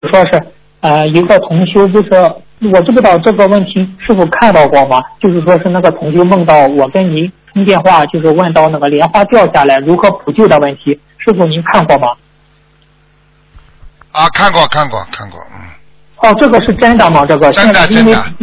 说是一个同修，就是我不知道这个问题是否看到过吗？就是说是那个同修梦到我跟您通电话，就是问到那个莲花掉下来如何补救的问题，是否您看过吗？ 啊，看过， 哦，这个是真的吗？这个真的。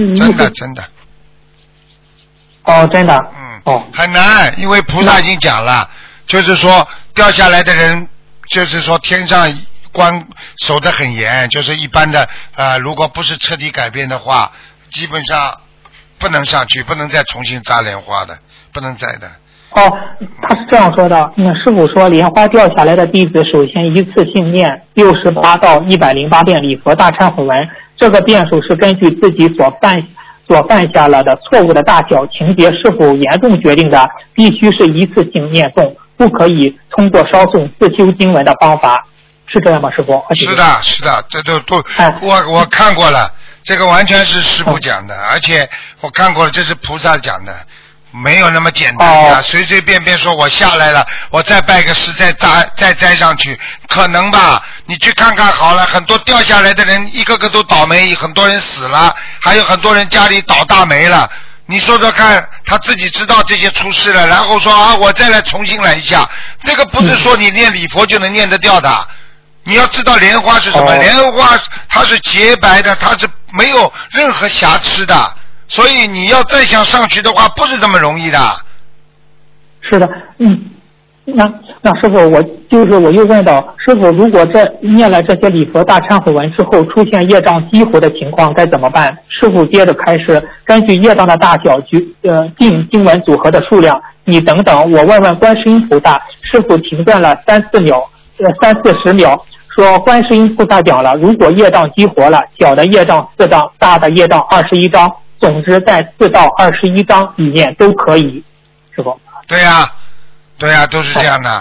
哦，真的。哦， 很难，因为菩萨已经讲了，就是说掉下来的人，就是说天上关守得很严，就是一般的如果不是彻底改变的话，基本上不能上去，不能再重新扎莲花的，不能再的。 哦，他是这样说的。师父说，莲花掉下来的弟子首先一次性念68到108遍礼佛大忏悔文，这个遍数是根据自己所犯下了的错误的大小、情节是否严重决定的，必须是一次性念诵，不可以通过烧诵自修经文的方法，是这样吗，师父？ 是的，这都我看过了，这个完全是师父讲的，而且我看过了，这是菩萨讲的。没有那么简单呀，随随便便说我下来了，我再拜个师再栽上去，可能吧？你去看看好了，很多掉下来的人一个个都倒霉，很多人死了，还有很多人家里倒大霉了。你说说看，他自己知道这些出事了，然后说我再来重新来一下，这个不是说你念礼佛就能念得掉的。你要知道莲花是什么？莲花它是洁白的，它是没有任何瑕疵的。所以你要再想上去的话，不是这么容易的。 是的，那师傅，我又问到，师傅，如果念了这些礼佛大忏悔文之后，出现业障激活的情况该怎么办？师傅接着开始根据业障的大小定经文组合的数量。你等等，我问观世音菩萨。师傅停顿了30秒，说观世音菩萨讲了，如果业障激活了，小的业障4章，大的业障21章。总之在4到21章里面都可以，是不？ 对呀，都是这样的。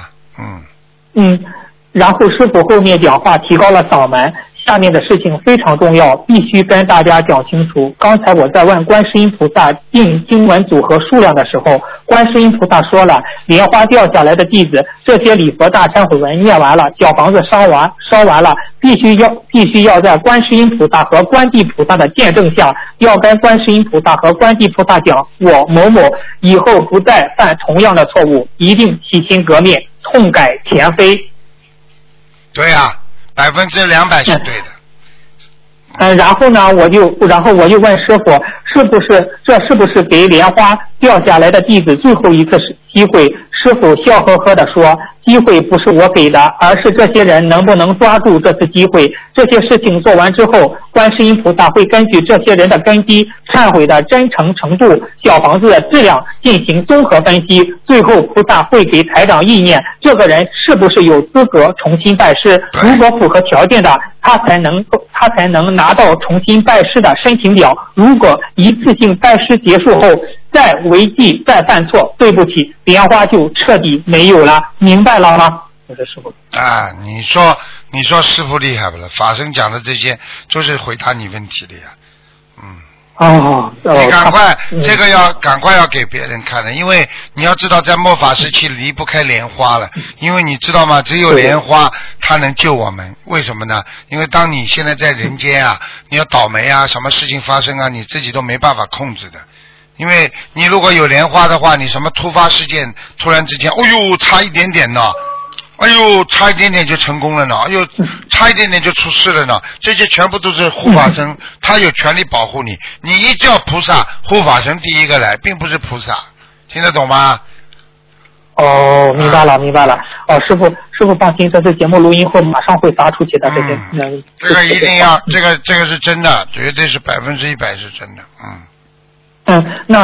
然后师傅后面讲话提高了嗓门，下面的事情非常重要，必须跟大家讲清楚。刚才我在问观世音菩萨定经文组合数量的时候，观世音菩萨说了，莲花掉下来的弟子，这些礼佛大忏悔文念完了，小房子烧完了，必须要在观世音菩萨和观地菩萨的见证下，要跟观世音菩萨和观地菩萨讲，我某某以后不再犯同样的错误，一定洗心革面，痛改前非。 对呀，200%是对的。 然后呢，我就问师傅，这是不是给莲花掉下来的弟子最后一次机会？师傅笑呵呵地说，机会不是我给的，而是这些人能不能抓住这次机会。这些事情做完之后，观世音菩萨会根据这些人的根基、忏悔的真诚程度、小房子的质量进行综合分析，最后菩萨会给台长意念，这个人是不是有资格重新拜师，如果符合条件的，他才能拿到重新拜师的申请表。如果一次性拜师结束后再违纪再犯错，对不起，莲花就彻底没有了，明白了吗？师傅啊，你说师傅厉害不了？法身讲的这些就是回答你问题的呀。你赶快这个要赶快要给别人看的，因为你要知道在末法时期离不开莲花了，因为你知道吗？只有莲花它能救我们，为什么呢？因为当你现在在人间啊，你要倒霉啊，什么事情发生啊，你自己都没办法控制的。因为你如果有莲花的话，你什么突发事件突然之间，差一点点呢，差一点点就成功了呢，差一点点就出事了呢，这些全部都是护法神，他有权利保护你。你一叫菩萨，护法神第一个来，并不是菩萨，听得懂吗？ 明白了。师傅放心，这次节目录音后马上会发出去的。 这个一定要，这个是真的，绝对是100%是真的。 那